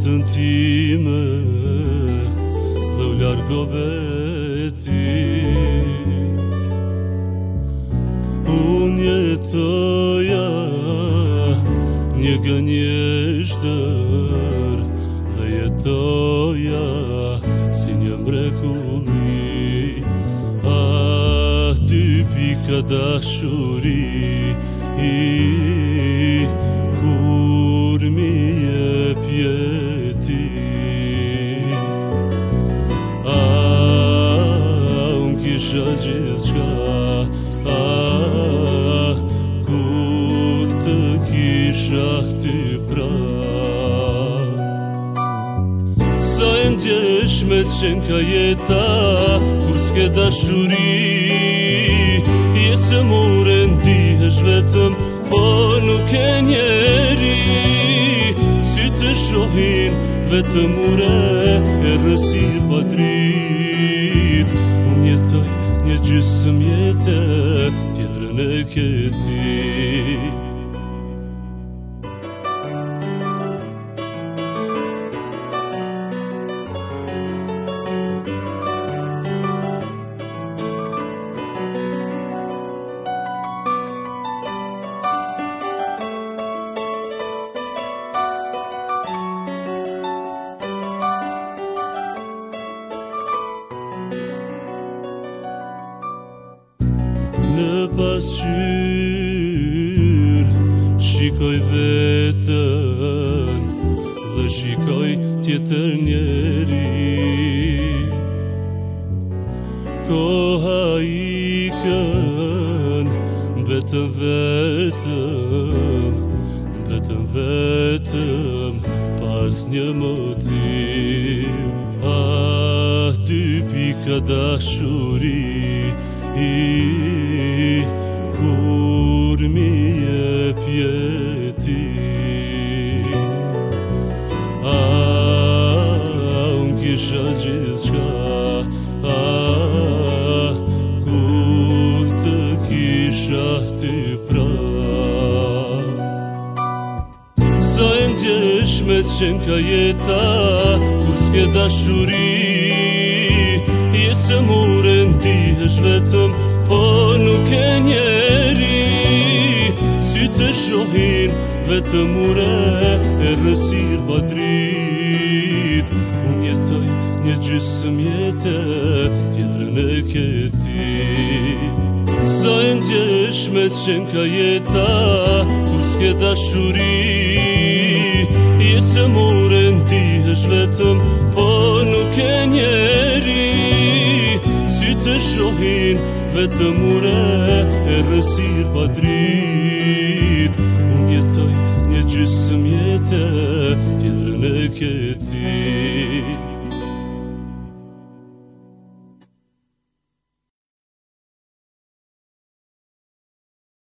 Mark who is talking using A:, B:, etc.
A: jetën time dhe u largove ti. Unë jetoja një gënjeshtër dhe jetoja si një mrekulli. Aty pika dashuri kur mi jep jeti. Unë kisha gjithçka kur të kisha ty pranë. Sa e ndjeshme qenë ka jeta kur s'ke dashuri. Je se more ndihesh vetëm, po nuk e njeri. Sytë shohin vetëm ure e rësir pa dritë. Unë jetoj një gjysëm jetë, tjetrën e ke ti. Në pasqyrë shikoj vetën dhe shikoj tjetër njeri. Koha ikën, mbetëm vetëm pas një motiv. Aty pika dashuri kur mi jep jeti. Unë kisha gjithçka kur të kisha ty pranë. Sa e ndjeshme qenë ka jeta kur s'ke dashuri. Je se more ndihesh vetëm, po nuk e njeri. Sytë shohin vetëm ure e rësir pa dritë. Unë jetoj një gjysëm jetë, tjetrën e ke ti. Sa e ndjeshme qenë ka jeta kur s'ke dashuri. Je se more ndihesh vetëm, po nuk e njeri. Sytë shohin vetëm ure e rësir pa dritë. Unë jetoj një gjysëm jetë, tjetrën e ke